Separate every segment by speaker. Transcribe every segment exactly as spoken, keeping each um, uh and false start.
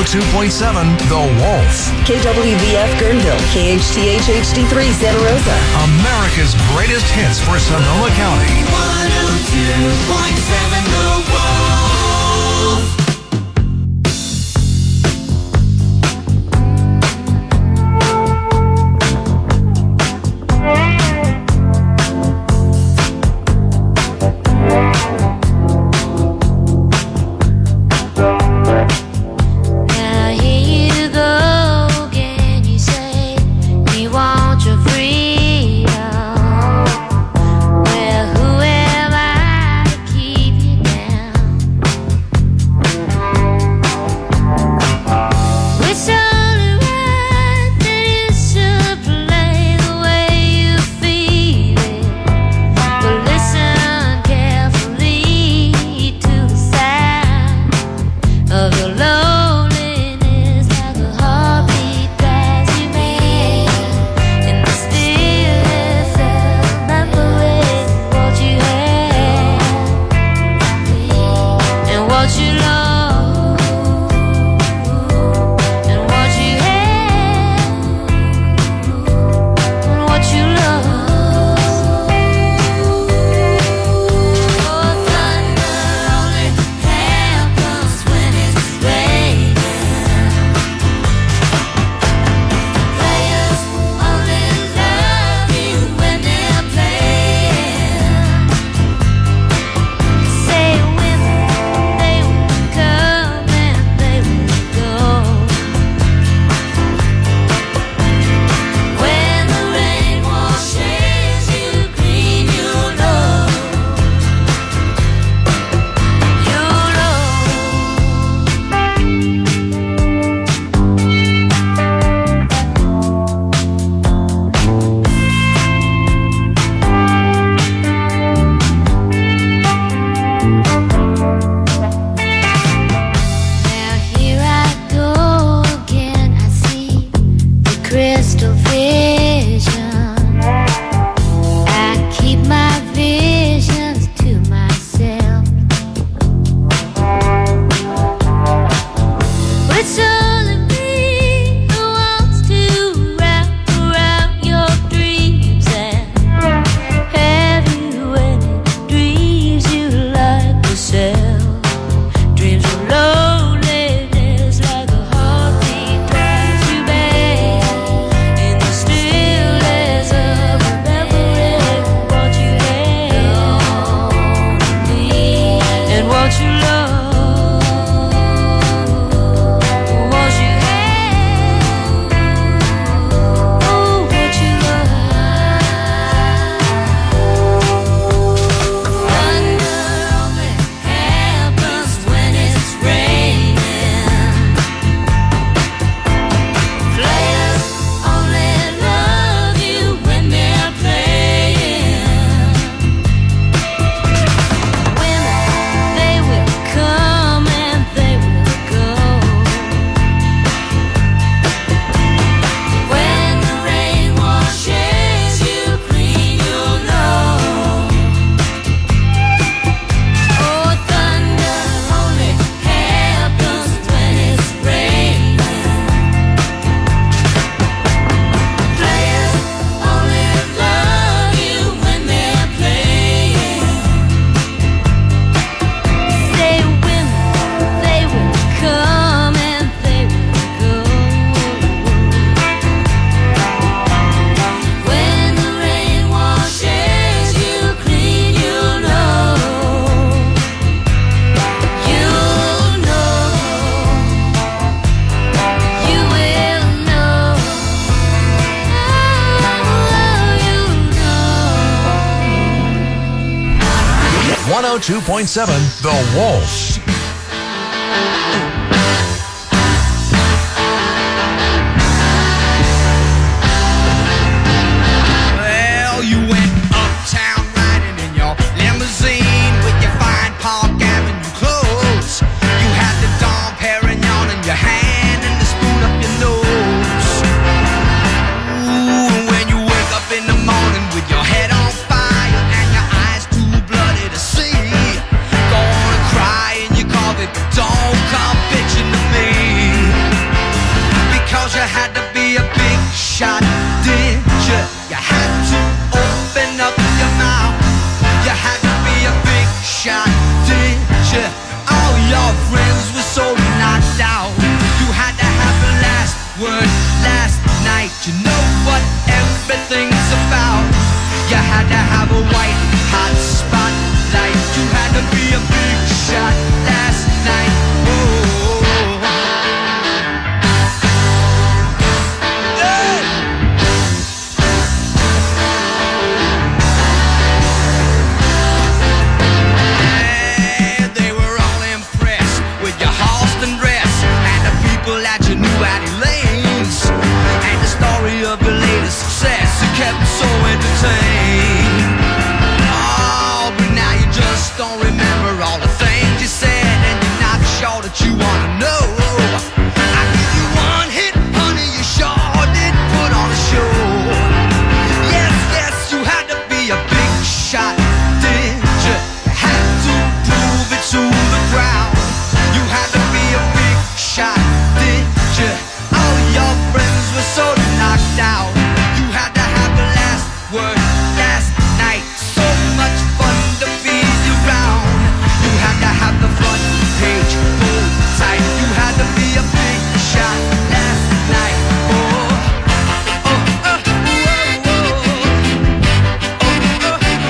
Speaker 1: two point seven The Wolf.
Speaker 2: K W V F Guerneville, K H T H H D three Santa Rosa.
Speaker 1: America's greatest hits for Sonoma County.
Speaker 3: one oh two point seven The Wolf.
Speaker 1: one oh two point seven The Wolf.
Speaker 4: Well, you went uptown riding in your limousine with your fine Park Avenue clothes. You had the Dom Perignon in your hand and the spoon up your nose. Ooh, and when you wake up in the morning with your head on fire and your eyes too bloody to see, go on and cry in your coffee, but don't come so entertained. Oh, but now you just don't remember all the things you said, and you're not sure that you wanna know. I give you one hit, honey, you sure did put on a show. Yes, yes, you had to be a big shot, did you? You had to prove it to the crowd. You had to be a big shot, did you? All your friends were so knocked out. You had to have the last word last night. So much fun to be around. You had to have the front page pulled tight. You had to be a big shot last night. Oh, oh, oh, oh, oh, oh, oh,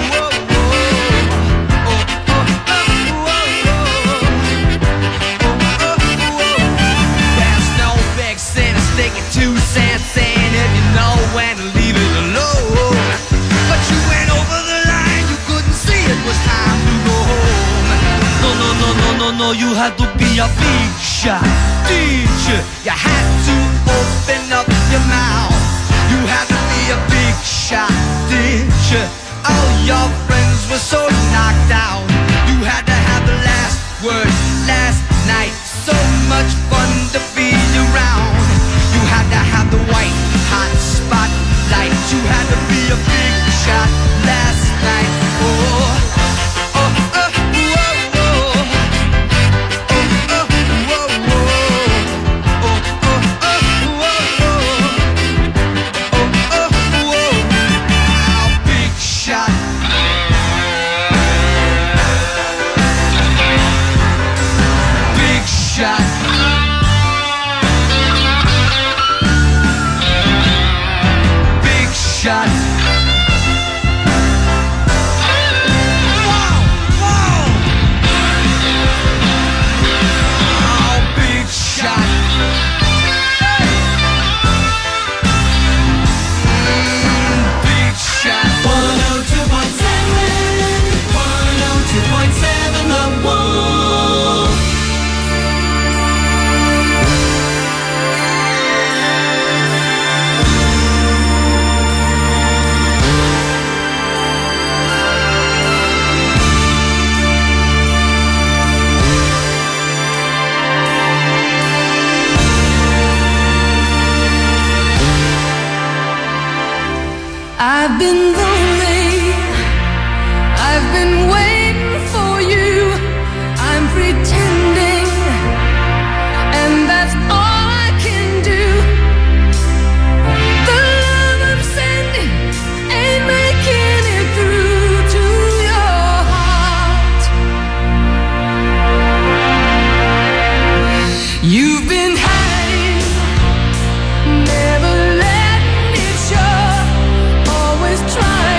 Speaker 4: there's no big sin in sticking two cents in if you know when to leave it alone. But you went over the line, you couldn't see it was time to go home. No, no, no, no, no, no, you had to be a big shot, did you? You had to open up your mouth. You had to be a big shot, did you? All your friends were so knocked out. You had to have the last word last night. So much fun to be around. You had to have the white hot spotlight. You had to be a big shot last night. Oh, oh, oh, oh, oh, oh, oh, oh, oh, oh, oh, oh, oh, big shot. Big shot. Big shot. Wow, wow. Oh, big shot. Mm, big shot.
Speaker 3: one oh two point seven, one oh two point seven, The Wolf.
Speaker 5: I've been lonely, I've been waiting for you. I'm pretending, and that's all I can do. The love I'm sending ain't making it through to your heart. You've been hiding, never letting it show. Always trying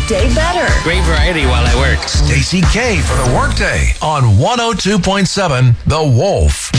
Speaker 2: day better.
Speaker 6: Great variety while I work.
Speaker 1: Stacy K for the workday on one oh two point seven The Wolf.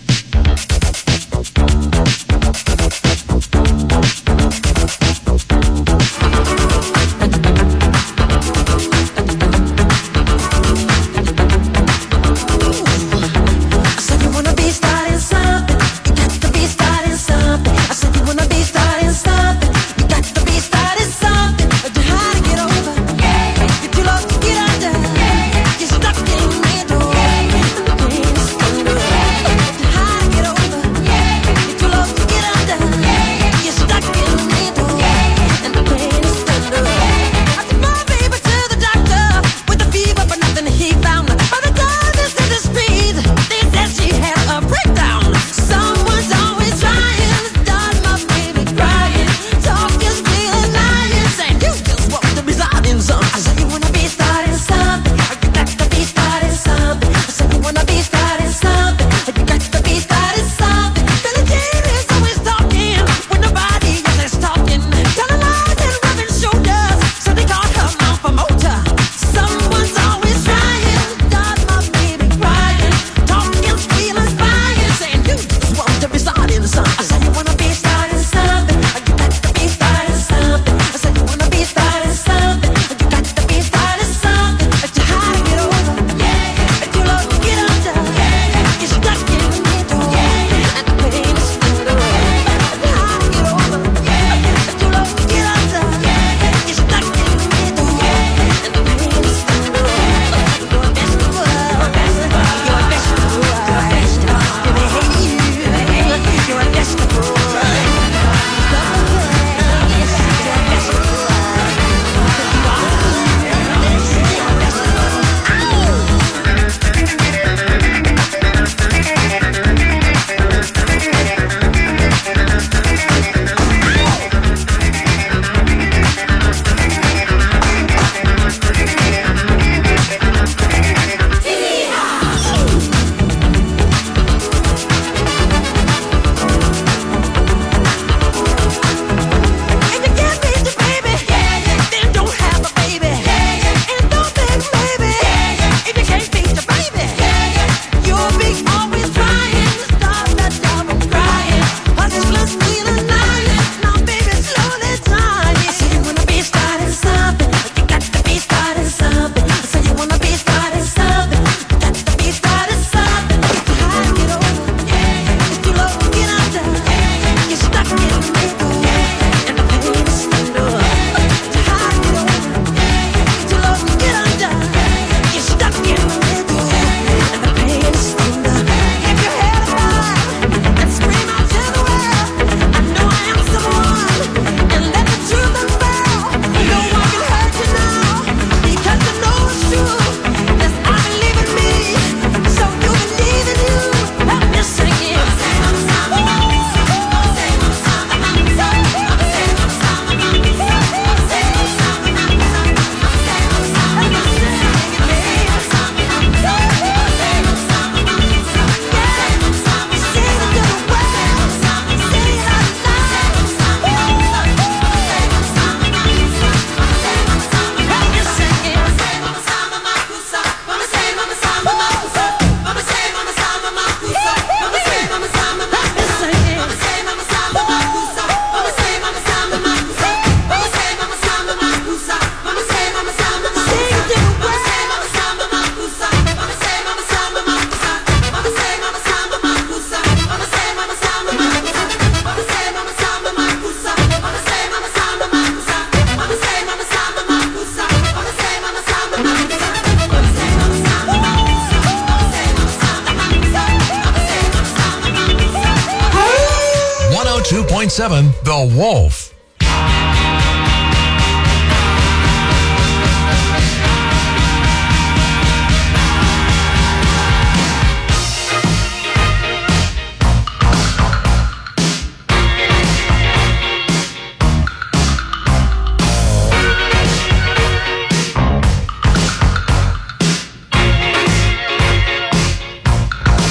Speaker 1: two point seven The Wolf.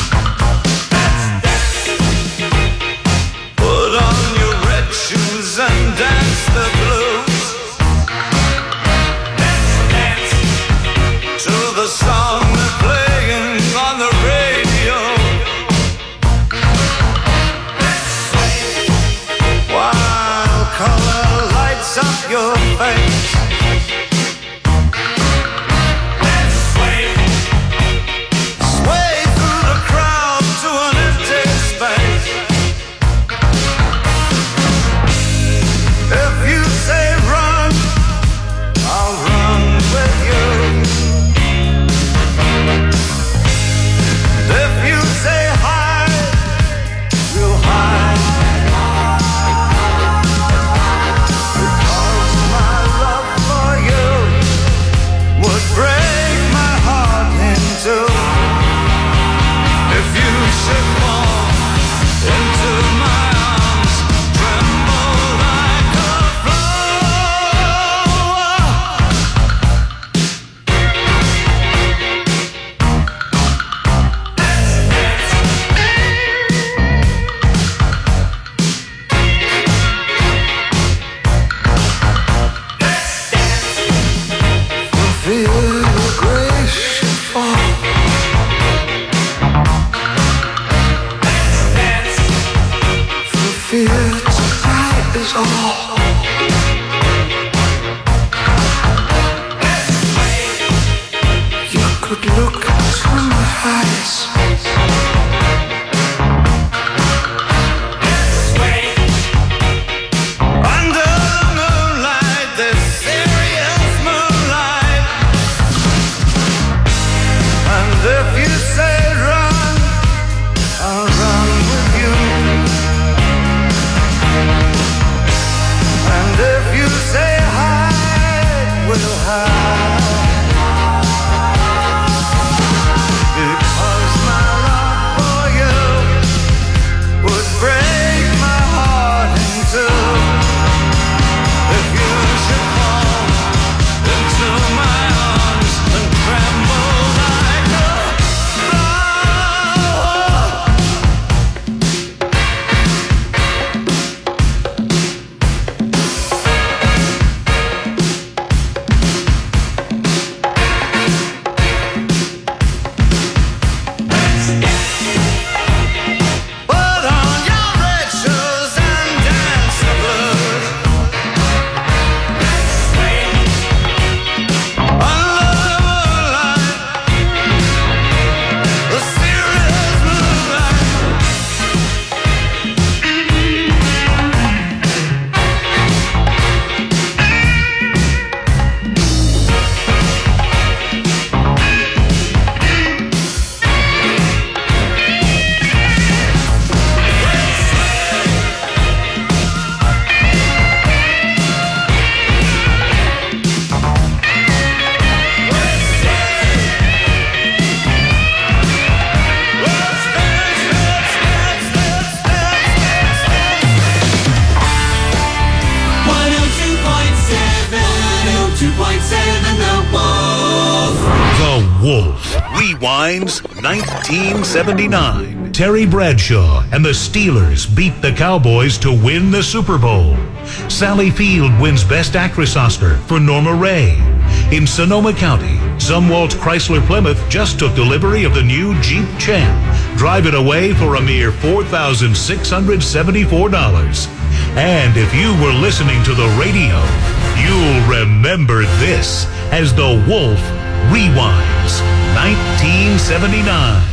Speaker 7: Put on your red shoes and
Speaker 4: should fall into my arms, tremble like a
Speaker 6: Rewinds nineteen seventy-nine. Terry Bradshaw and the Steelers beat the Cowboys to win the Super Bowl. Sally Field wins Best Actress Oscar for Norma Ray. In Sonoma County, Zumwalt Chrysler Plymouth just took delivery of the new Jeep Champ. Drive it away for a mere four thousand six hundred seventy-four dollars. And if you were listening to the radio, you'll remember this as the Wolf Rewinds nineteen seventy-nine.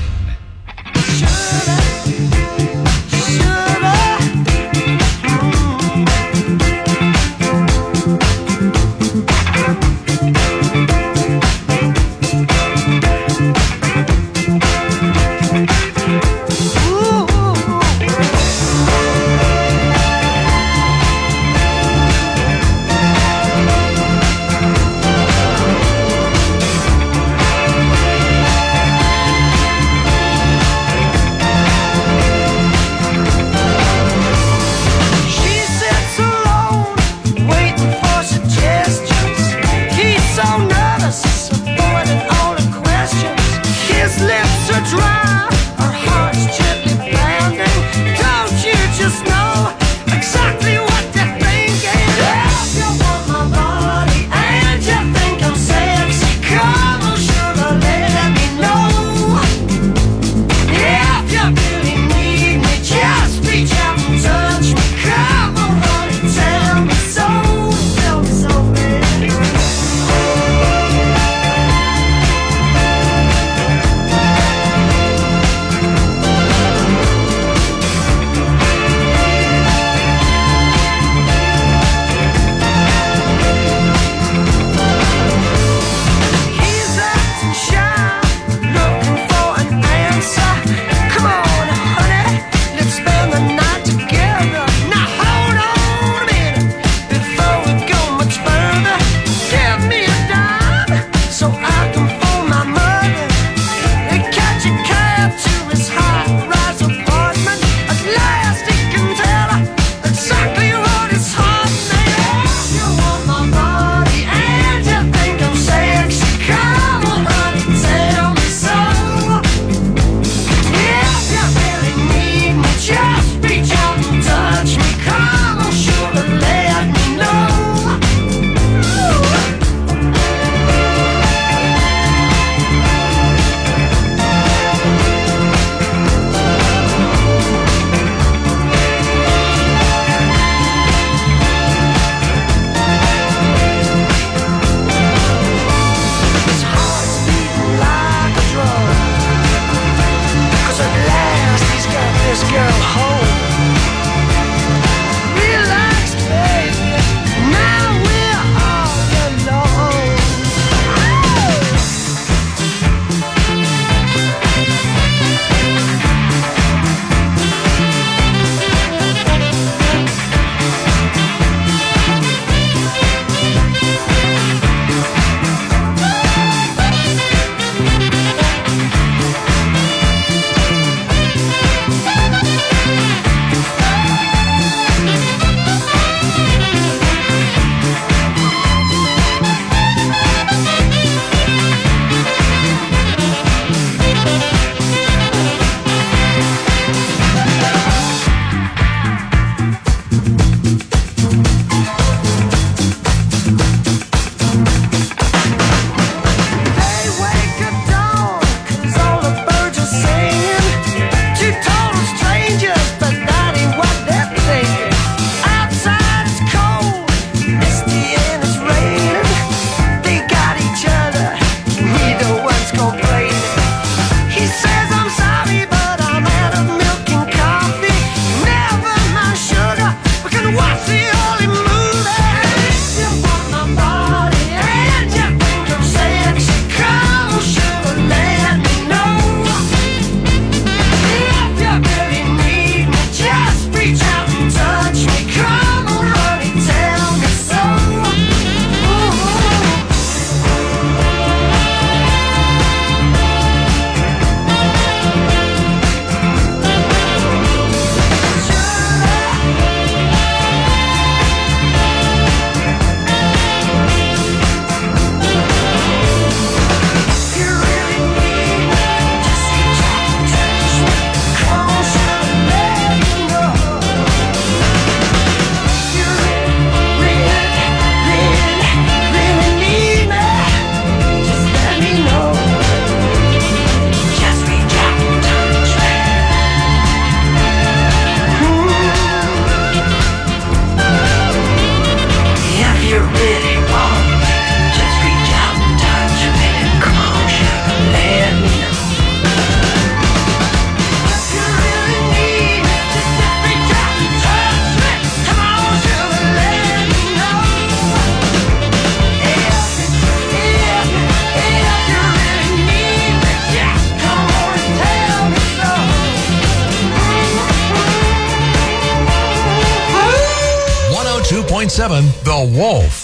Speaker 1: point seven The Wolf.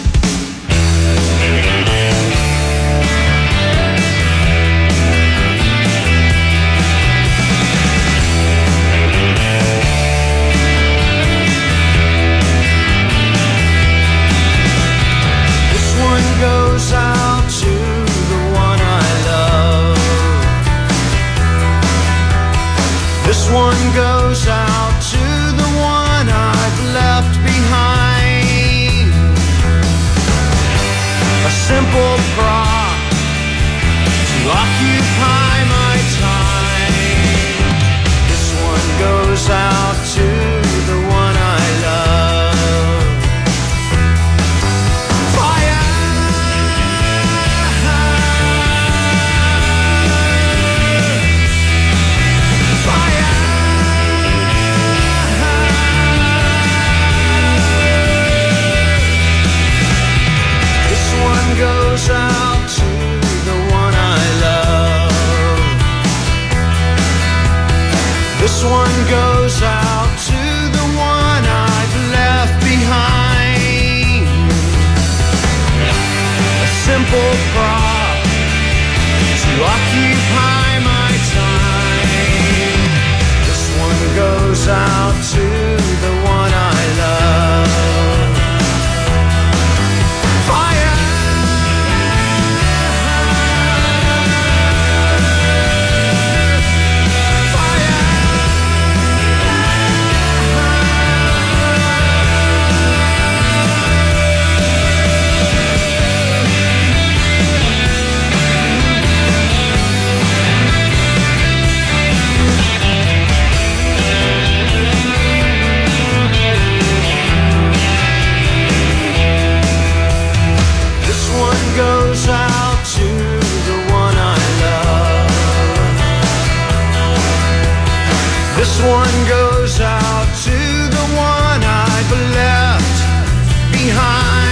Speaker 7: Goes out to the one I love. This one goes out to the one I've left behind. A simple prop to occupy my time. This one goes out to the one I love. Goes out to the one I love. This one goes out to the one I've left behind. A simple prop to occupy my time. This one goes out to the one I love. Goes out to the one I love. This one goes out to the one I've left behind.